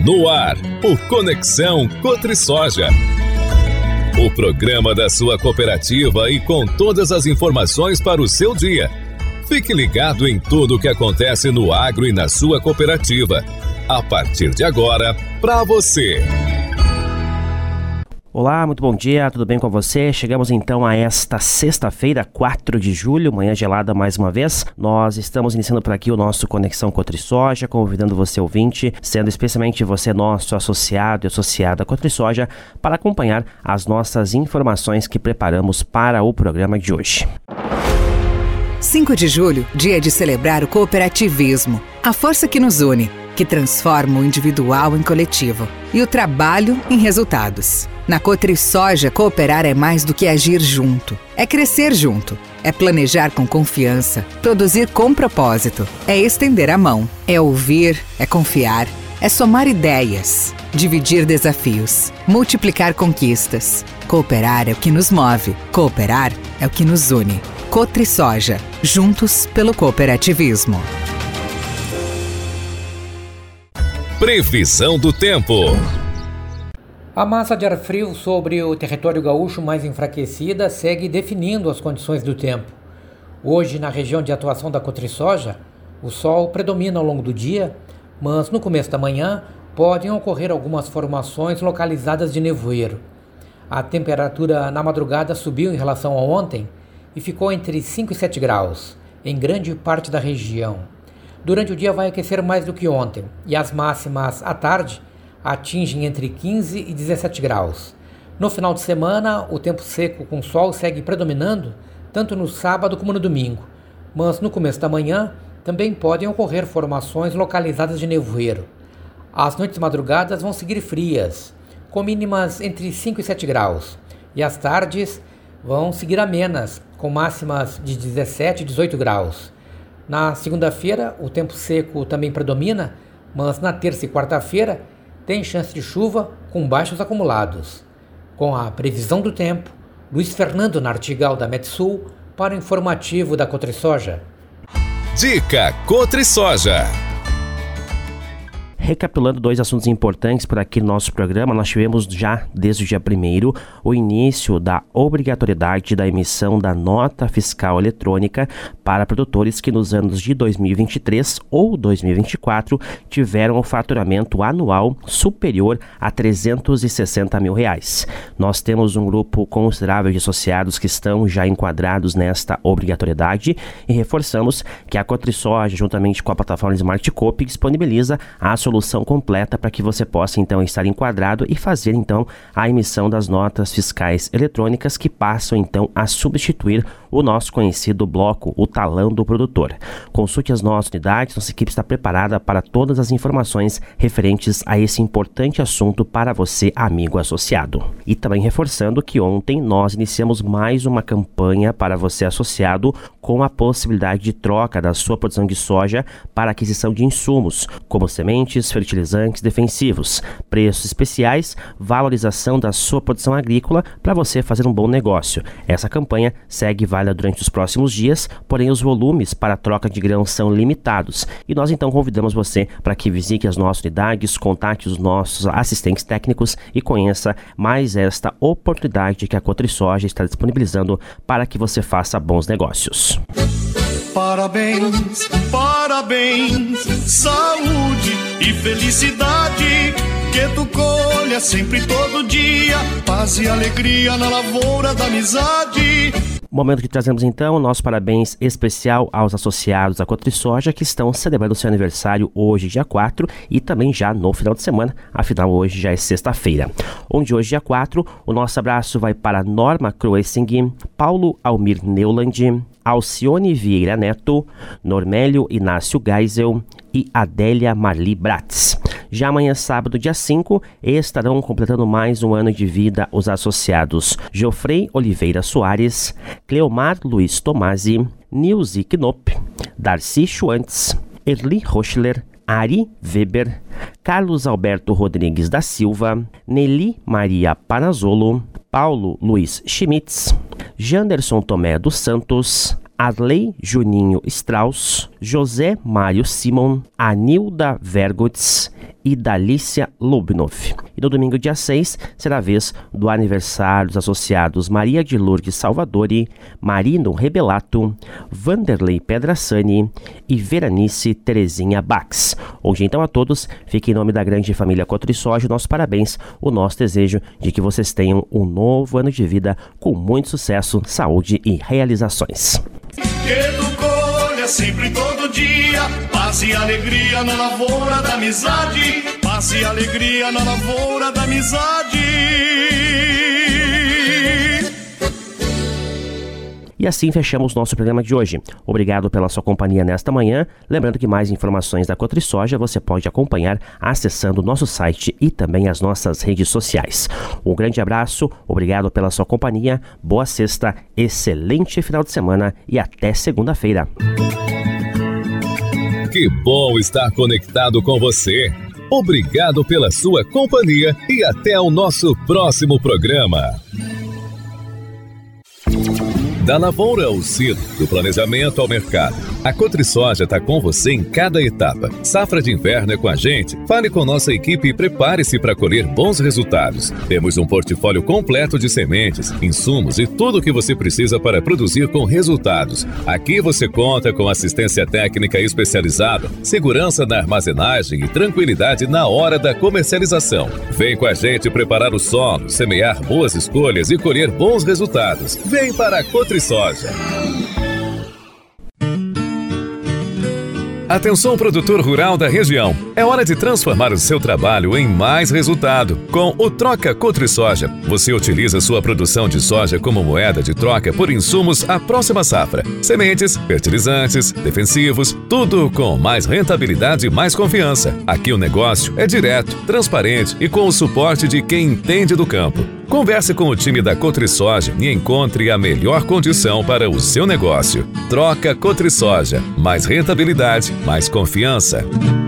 No ar, o Conexão Cotrisoja. O programa da sua cooperativa e com todas as informações para o seu dia. Fique ligado em tudo o que acontece no agro e na sua cooperativa. A partir de agora, para você. Olá, muito bom dia, tudo bem com você? Chegamos então a esta sexta-feira, 4 de julho, manhã gelada mais uma vez. Nós estamos iniciando por aqui o nosso Conexão Cotrisoja, convidando você ouvinte, sendo especialmente você nosso associado e associada Cotrisoja, para acompanhar as nossas informações que preparamos para o programa de hoje. 5 de julho, dia de celebrar o cooperativismo, a força que nos une, que transforma o individual em coletivo e o trabalho em resultados. Na Cotrisoja, cooperar é mais do que agir junto. É crescer junto. É planejar com confiança. Produzir com propósito. É estender a mão. É ouvir. É confiar. É somar ideias. Dividir desafios. Multiplicar conquistas. Cooperar é o que nos move. Cooperar é o que nos une. Cotrisoja. Juntos pelo cooperativismo. Previsão do tempo. A massa de ar frio sobre o território gaúcho mais enfraquecida segue definindo as condições do tempo. Hoje, na região de atuação da Cotrisoja, o sol predomina ao longo do dia, mas no começo da manhã podem ocorrer algumas formações localizadas de nevoeiro. A temperatura na madrugada subiu em relação a ontem e ficou entre 5 e 7 graus, em grande parte da região. Durante o dia vai aquecer mais do que ontem e as máximas à tarde atingem entre 15 e 17 graus. No final de semana, o tempo seco com sol segue predominando tanto no sábado como no domingo, mas no começo da manhã também podem ocorrer formações localizadas de nevoeiro. As noites e madrugadas vão seguir frias, com mínimas entre 5 e 7 graus, e as tardes vão seguir amenas, com máximas de 17 e 18 graus. Na segunda-feira, o tempo seco também predomina, mas na terça e quarta-feira tem chance de chuva com baixos acumulados. Com a previsão do tempo, Luiz Fernando Nartigal da Metsul para o informativo da Cotrisoja. Dica Cotrisoja. Recapitulando dois assuntos importantes por aqui no nosso programa, nós tivemos já desde o dia 1º o início da obrigatoriedade da emissão da nota fiscal eletrônica para produtores que nos anos de 2023 ou 2024 tiveram um faturamento anual superior a R$360 mil. Nós temos um grupo considerável de associados que estão já enquadrados nesta obrigatoriedade e reforçamos que a Cotrisoja, juntamente com a plataforma Smart Coop, disponibiliza a solução completa para que você possa então estar enquadrado e fazer então a emissão das notas fiscais eletrônicas que passam então a substituir o nosso conhecido bloco, o talão do produtor. Consulte as nossas unidades, nossa equipe está preparada para todas as informações referentes a esse importante assunto para você, amigo associado. E também reforçando que ontem nós iniciamos mais uma campanha para você associado com a possibilidade de troca da sua produção de soja para aquisição de insumos, como sementes, fertilizantes defensivos, preços especiais, valorização da sua produção agrícola para você fazer um bom negócio. Essa campanha segue válida durante os próximos dias, porém os volumes para a troca de grãos são limitados e nós então convidamos você para que visite as nossas unidades, contate os nossos assistentes técnicos e conheça mais esta oportunidade que a Cotrisoja está disponibilizando para que você faça bons negócios. Parabéns, parabéns, saúde e felicidade, que tu colha sempre todo dia, paz e alegria na lavoura da amizade. Momento que trazemos então o nosso parabéns especial aos associados da Cotrisoja que estão celebrando seu aniversário hoje, dia 4, e também já no final de semana, afinal hoje já é sexta-feira. Onde hoje, dia 4, o nosso abraço vai para Norma Kroessing, Paulo Almir Neuland, Alcione Vieira Neto, Normélio Inácio Geisel e Adélia Marli Bratz. Já amanhã, sábado, dia 5, estarão completando mais um ano de vida os associados Geoffrey Oliveira Soares, Cleomar Luiz Tomasi, Nilce Knop, Darcy Schwantz, Erli Rochler, Ari Weber, Carlos Alberto Rodrigues da Silva, Nelly Maria Panazzolo, Paulo Luiz Schmitz, Janderson Tomé dos Santos, Arley Juninho Strauss, José Mário Simon, Anilda Vergotz e Dalícia Lubnoff. E no domingo, dia 6, será a vez do aniversário dos associados Maria de Lourdes Salvadori, Marino Rebelato, Vanderlei Pedrassani e Veranice Terezinha Bax. Hoje, então, a todos, fique em nome da grande família Cotrisoja, nossos parabéns, o nosso desejo de que vocês tenham um novo ano de vida com muito sucesso, saúde e realizações. Que tu colha sempre todo dia, paz e alegria na lavoura da amizade, paz e alegria na lavoura da amizade. E assim fechamos nosso programa de hoje. Obrigado pela sua companhia nesta manhã. Lembrando que mais informações da Cotrisoja você pode acompanhar acessando o nosso site e também as nossas redes sociais. Um grande abraço, obrigado pela sua companhia, boa sexta, excelente final de semana e até segunda-feira. Que bom estar conectado com você. Obrigado pela sua companhia e até o nosso próximo programa. Da lavoura ao CID, do planejamento ao mercado, a Cotrisoja está com você em cada etapa. Safra de inverno é com a gente? Fale com nossa equipe e prepare-se para colher bons resultados. Temos um portfólio completo de sementes, insumos e tudo o que você precisa para produzir com resultados. Aqui você conta com assistência técnica especializada, segurança na armazenagem e tranquilidade na hora da comercialização. Vem com a gente preparar o solo, semear boas escolhas e colher bons resultados. Vem para a Cotrisoja. Atenção, produtor rural da região. É hora de transformar o seu trabalho em mais resultado. Com o Troca Cotrisoja, você utiliza sua produção de soja como moeda de troca por insumos à próxima safra. Sementes, fertilizantes, defensivos, tudo com mais rentabilidade e mais confiança. Aqui o negócio é direto, transparente e com o suporte de quem entende do campo. Converse com o time da Cotrisoja e encontre a melhor condição para o seu negócio. Troca Cotrisoja. Mais rentabilidade, mais confiança.